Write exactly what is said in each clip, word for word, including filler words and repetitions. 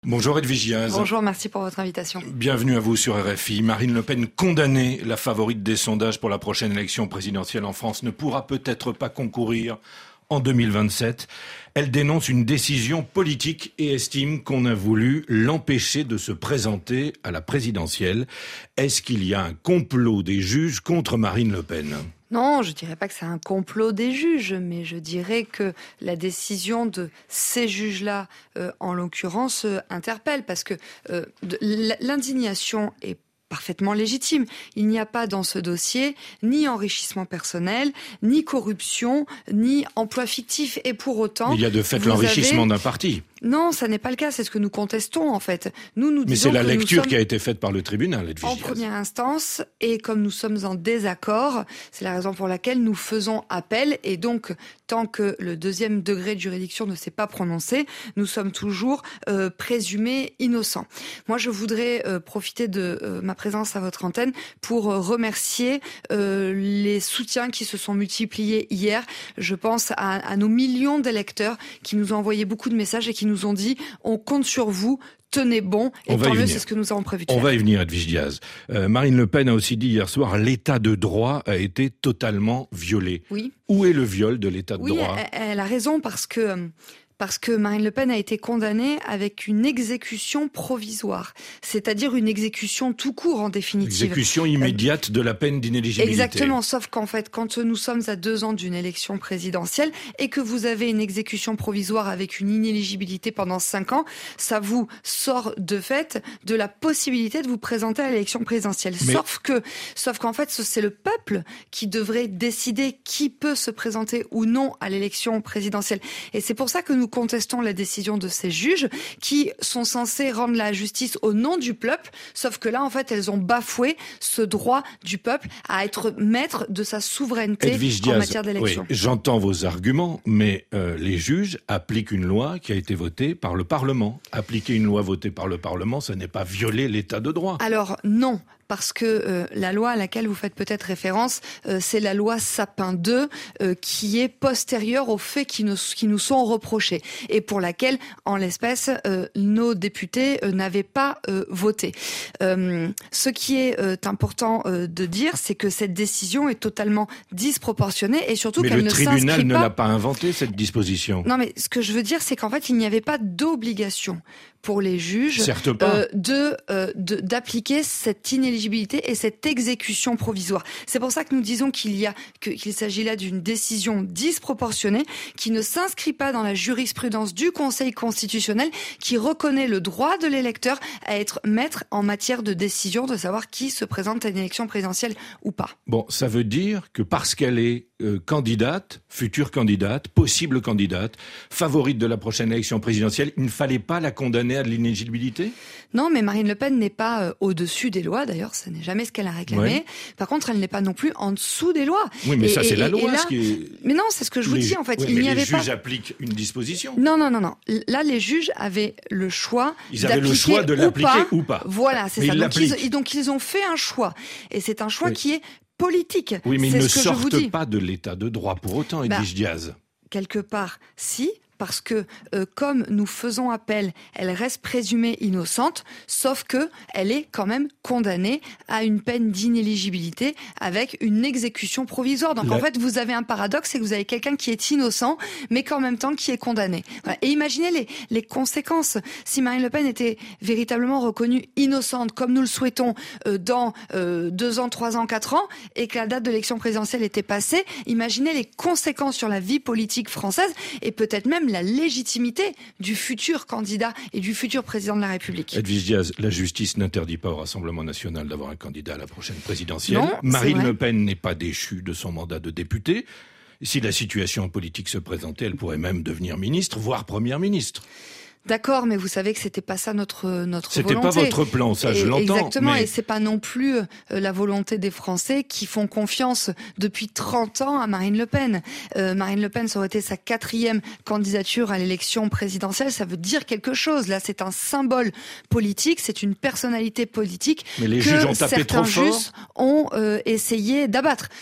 Bonjour Edwige Giaz. Bonjour, merci pour votre invitation. Bienvenue à vous sur R F I. Marine Le Pen, condamnée, la favorite des sondages pour la prochaine élection présidentielle en France, ne pourra peut-être pas concourir en deux mille vingt-sept. Elle dénonce une décision politique et estime qu'on a voulu l'empêcher de se présenter à la présidentielle. Est-ce qu'il y a un complot des juges contre Marine Le Pen ? Non, je dirais pas que c'est un complot des juges, mais je dirais que la décision de ces juges-là, euh, en l'occurrence, euh, interpelle, parce que euh, de, l'indignation est parfaitement légitime. Il n'y a pas dans ce dossier ni enrichissement personnel, ni corruption, ni emploi fictif. Et pour autant... Mais il y a de fait l'enrichissement avez... d'un parti. Non, ça n'est pas le cas, c'est ce que nous contestons en fait. Nous, nous Mais c'est la lecture sommes... qui a été faite par le tribunal, Edwige En Giaz. première instance, et comme nous sommes en désaccord, c'est la raison pour laquelle nous faisons appel, et donc tant que le deuxième degré de juridiction ne s'est pas prononcé, nous sommes toujours euh, présumés innocents. Moi, je voudrais euh, profiter de euh, ma présence à votre antenne pour euh, remercier euh, les soutiens qui se sont multipliés hier. Je pense à, à nos millions d'électeurs qui nous ont envoyé beaucoup de messages et qui nous ont dit « on compte sur vous ». Tenez bon, et tant mieux, c'est ce que nous avons prévu de On faire. va y venir, Edwige Giaz. Euh, Marine Le Pen a aussi dit hier soir, l'état de droit a été totalement violé. Oui. Où est le viol de l'état de oui, droit ? Oui, elle, elle a raison, parce que... Parce que Marine Le Pen a été condamnée avec une exécution provisoire, c'est-à-dire une exécution tout court en définitive. Exécution immédiate euh, de la peine d'inéligibilité. Exactement, sauf qu'en fait, quand nous sommes à deux ans d'une élection présidentielle et que vous avez une exécution provisoire avec une inéligibilité pendant cinq ans, ça vous sort de fait de la possibilité de vous présenter à l'élection présidentielle. Mais... Sauf que, sauf qu'en fait, c'est le peuple qui devrait décider qui peut se présenter ou non à l'élection présidentielle. Et c'est pour ça que nous contestons la décision de ces juges qui sont censés rendre la justice au nom du peuple, sauf que là, en fait, elles ont bafoué ce droit du peuple à être maître de sa souveraineté Edwige en Giaz, matière d'élection. Oui, j'entends vos arguments, mais euh, les juges appliquent une loi qui a été votée par le Parlement. Appliquer une loi votée par le Parlement, ça n'est pas violer l'état de droit. Alors non. Parce que euh, la loi à laquelle vous faites peut-être référence, euh, c'est la loi Sapin deux, euh, qui est postérieure aux faits qui nous, qui nous sont reprochés et pour laquelle, en l'espèce, euh, nos députés euh, n'avaient pas euh, voté. Euh, ce qui est euh, important euh, de dire, c'est que cette décision est totalement disproportionnée et surtout mais qu'elle ne s'inscrit pas... Mais le tribunal ne l'a pas inventée, cette disposition. Non, mais ce que je veux dire, c'est qu'en fait, il n'y avait pas d'obligation pour les juges Certes pas. Euh, de, euh, de d'appliquer cette inéligibilité et cette exécution provisoire. C'est pour ça que nous disons qu'il y a que, qu'il s'agit là d'une décision disproportionnée qui ne s'inscrit pas dans la jurisprudence du Conseil constitutionnel qui reconnaît le droit de l'électeur à être maître en matière de décision de savoir qui se présente à une élection présidentielle ou pas. Bon, ça veut dire que parce qu'elle est euh, candidate, future candidate, possible candidate, favorite de la prochaine élection présidentielle, il ne fallait pas la condamner à de l'inéligibilité ? Non, mais Marine Le Pen n'est pas euh, au-dessus des lois. D'ailleurs, ce n'est jamais ce qu'elle a réclamé. Ouais. Par contre, elle n'est pas non plus en dessous des lois. Oui, mais et, ça, c'est et, la et, loi. Et là... Ce qui est... Mais non, c'est ce que je vous les... dis, en fait. Oui, il mais n'y avait les juges pas... appliquent une disposition. Non, non, non, non. Là, les juges avaient le choix Ils avaient le choix de l'appliquer ou pas. Ou pas. Voilà, c'est mais ça. Ils donc, ils, donc, ils ont fait un choix. Et c'est un choix oui. qui est politique. Oui, mais c'est ils ne ce que sortent je vous dis. pas de l'état de droit pour autant, Edwige Giaz. Bah, quelque part, si... Parce que, euh, comme nous faisons appel, elle reste présumée innocente, sauf que elle est quand même condamnée à une peine d'inéligibilité avec une exécution provisoire. Donc, La... en fait, vous avez un paradoxe, c'est que vous avez quelqu'un qui est innocent, mais qu'en même temps qui est condamné. Voilà. Et imaginez les, les conséquences. Si Marine Le Pen était véritablement reconnue innocente, comme nous le souhaitons, euh, dans euh, deux ans, trois ans, quatre ans, et que la date de l'élection présidentielle était passée, imaginez les conséquences sur la vie politique française, et peut-être même la légitimité du futur candidat et du futur président de la République. Edwige Giaz, la justice n'interdit pas au Rassemblement national d'avoir un candidat à la prochaine présidentielle. Non, Marine Le Pen n'est pas déchue de son mandat de députée. Si la situation politique se présentait, elle pourrait même devenir ministre, voire première ministre. D'accord, mais vous savez que c'était pas ça notre notre c'était volonté. C'était pas votre plan, ça, et, je l'entends. Exactement, mais... et c'est pas non plus euh, la volonté des Français qui font confiance depuis trente ans à Marine Le Pen. Euh, Marine Le Pen, ça aurait été sa quatrième candidature à l'élection présidentielle, ça veut dire quelque chose. Là, c'est un symbole politique, c'est une personnalité politique mais les que juges ont tapé certains trop fort. juges ont euh, essayé d'abattre.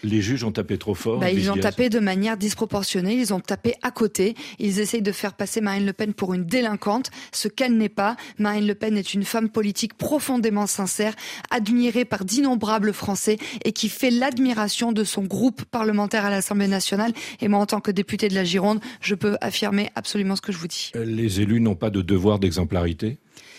Les juges ont tapé trop fort. Bah, ils ont tapé de manière disproportionnée, ils ont tapé à côté. Ils essayent de faire passer Marine Le Pen pour une délinquante, ce qu'elle n'est pas. Marine Le Pen est une femme politique profondément sincère, admirée par d'innombrables Français et qui fait l'admiration de son groupe parlementaire à l'Assemblée nationale. Et moi, en tant que députée de la Gironde, je peux affirmer absolument ce que je vous dis. Les élus n'ont pas de devoir d'exemplarité ?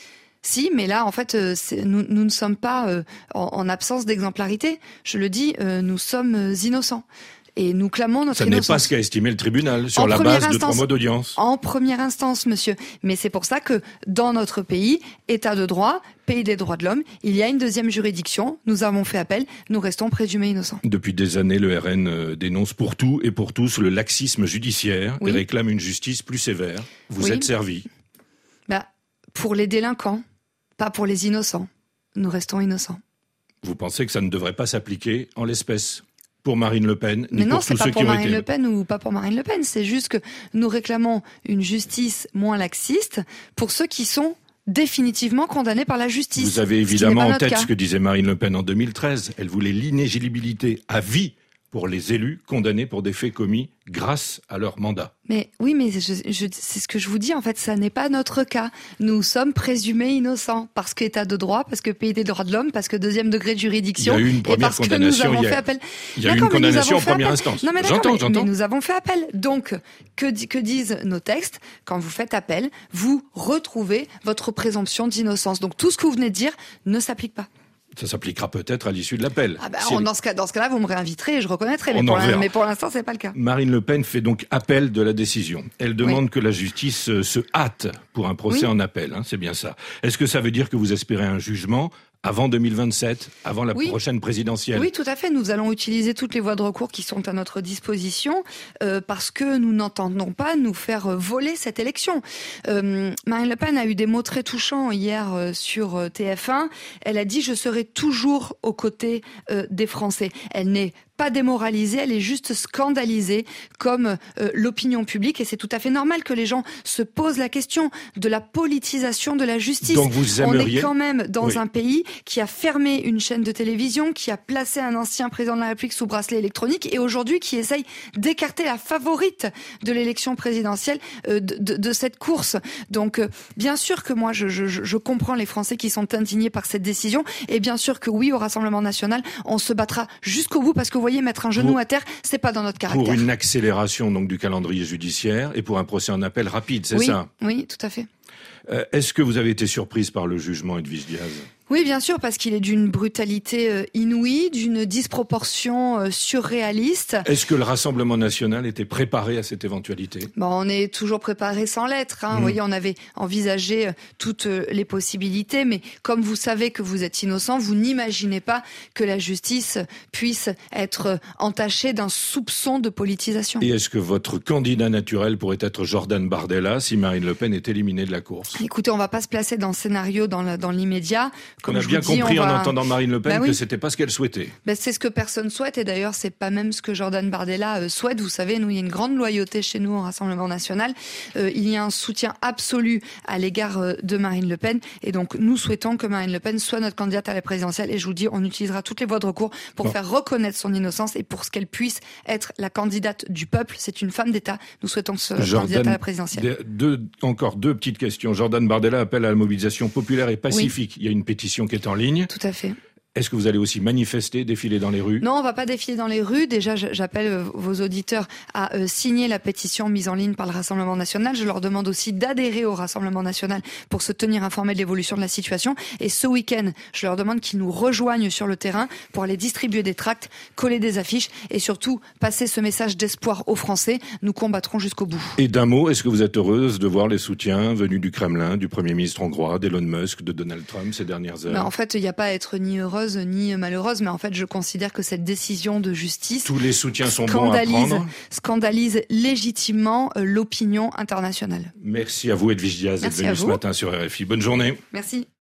Si, mais là, en fait, euh, c'est, nous, nous ne sommes pas euh, en, en absence d'exemplarité. Je le dis, euh, nous sommes euh, innocents. Et nous clamons notre innocence. Ça n'est pas ce qu'a estimé le tribunal sur la base de trois mois d'audience. En première instance, monsieur. Mais c'est pour ça que dans notre pays, État de droit, pays des droits de l'homme, il y a une deuxième juridiction. Nous avons fait appel. Nous restons présumés innocents. Depuis des années, le R N dénonce pour tout et pour tous le laxisme judiciaire oui. et réclame une justice plus sévère. Vous oui. êtes servi. Bah, pour les délinquants, pas pour les innocents. Nous restons innocents. Vous pensez que ça ne devrait pas s'appliquer en l'espèce ? Pour Marine Le Pen, ni Mais non, pour c'est tous pas ceux pour qui ont Marine été... Le Pen ou pas pour Marine Le Pen. C'est juste que nous réclamons une justice moins laxiste pour ceux qui sont définitivement condamnés par la justice. Vous avez évidemment en tête cas. ce que disait Marine Le Pen en deux mille treize. Elle voulait l'inéligibilité à vie pour les élus condamnés pour des faits commis grâce à leur mandat. Mais oui, mais je, je, c'est ce que je vous dis, en fait, ça n'est pas notre cas. Nous sommes présumés innocents, parce qu'État de droit, parce que pays des droits de l'homme, parce que deuxième degré de juridiction, il y a eu une première et parce que nous avons il y a, fait appel. Il y a eu une condamnation en première instance. Non, mais j'entends, mais, j'entends. mais nous avons fait appel. Donc, que, que disent nos textes? Quand vous faites appel, vous retrouvez votre présomption d'innocence. Donc tout ce que vous venez de dire ne s'applique pas. Ça s'appliquera peut-être à l'issue de l'appel. Ah bah, si on, dans, ce cas, dans ce cas-là, vous me réinviterez et je reconnaîtrai. Mais on pour, la, mais pour l'instant, c'est pas le cas. Marine Le Pen fait donc appel de la décision. Elle demande oui. que la justice se hâte pour un procès oui. en appel. Hein, c'est bien ça. Est-ce que ça veut dire que vous espérez un jugement avant deux mille vingt-sept, avant la oui. prochaine présidentielle? Oui, tout à fait. Nous allons utiliser toutes les voies de recours qui sont à notre disposition euh, parce que nous n'entendons pas nous faire voler cette élection. Euh, Marine Le Pen a eu des mots très touchants hier euh, sur euh, T F un. Elle a dit « Je serai toujours aux côtés euh, des Français ». Elle n'est pas démoralisée, elle est juste scandalisée comme euh, l'opinion publique et c'est tout à fait normal que les gens se posent la question de la politisation de la justice. Donc vous aimeriez... On est quand même dans oui. un pays qui a fermé une chaîne de télévision, qui a placé un ancien président de la République sous bracelet électronique et aujourd'hui qui essaye d'écarter la favorite de l'élection présidentielle euh, de, de, de cette course. Donc euh, bien sûr que moi je, je, je comprends les Français qui sont indignés par cette décision et bien sûr que oui, au Rassemblement national, on se battra jusqu'au bout parce que vous voyez, mettre un genou pour, à terre, c'est pas dans notre caractère. Pour une accélération donc du calendrier judiciaire et pour un procès en appel rapide, c'est oui, ça? Oui, tout à fait. Euh, est-ce que vous avez été surprise par le jugement Edwige Diaz? Oui, bien sûr, parce qu'il est d'une brutalité euh, inouïe, d'une disproportion euh, surréaliste. Est-ce que le Rassemblement national était préparé à cette éventualité? Bon, on est toujours préparé sans l'être. Hein. Mmh. Vous voyez, on avait envisagé euh, toutes euh, les possibilités, mais comme vous savez que vous êtes innocent, vous n'imaginez pas que la justice puisse être euh, entachée d'un soupçon de politisation. Et est-ce que votre candidat naturel pourrait être Jordan Bardella si Marine Le Pen est éliminée de la course? Écoutez, on va pas se placer dans le scénario dans, la, dans l'immédiat. Comme on a bien dis, compris on en va... entendant Marine Le Pen bah oui. que c'était pas ce qu'elle souhaitait. Bah c'est ce que personne souhaite et d'ailleurs c'est pas même ce que Jordan Bardella euh, souhaite. Vous savez, nous il y a une grande loyauté chez nous au Rassemblement national. Euh, il y a un soutien absolu à l'égard euh, de Marine Le Pen et donc nous souhaitons que Marine Le Pen soit notre candidate à la présidentielle et je vous dis, on utilisera toutes les voies de recours pour bon. faire reconnaître son innocence et pour ce qu'elle puisse être la candidate du peuple. C'est une femme d'État. Nous souhaitons que ce Jordan, candidate à la présidentielle. Deux, encore deux petites questions. Jordan Bardella appelle à la mobilisation populaire et pacifique. Oui. Il y a une pétition qui est en ligne. Tout à fait. Est-ce que vous allez aussi manifester, défiler dans les rues? Non, on va pas défiler dans les rues. Déjà, j'appelle vos auditeurs à euh, signer la pétition mise en ligne par le Rassemblement national. Je leur demande aussi d'adhérer au Rassemblement national pour se tenir informés de l'évolution de la situation. Et ce week-end, je leur demande qu'ils nous rejoignent sur le terrain pour aller distribuer des tracts, coller des affiches et surtout passer ce message d'espoir aux Français. Nous combattrons jusqu'au bout. Et d'un mot, est-ce que vous êtes heureuse de voir les soutiens venus du Kremlin, du Premier ministre hongrois, d'Elon Musk, de Donald Trump ces dernières heures? Ben, en fait, il n'y a pas à être ni heureuse ni malheureuse, mais en fait, je considère que cette décision de justice tous les soutiens sont bons à prendre. Scandalise légitimement l'opinion internationale. Merci à vous, Edwige Diaz, d'être venue ce matin sur R F I. Bonne journée. Merci.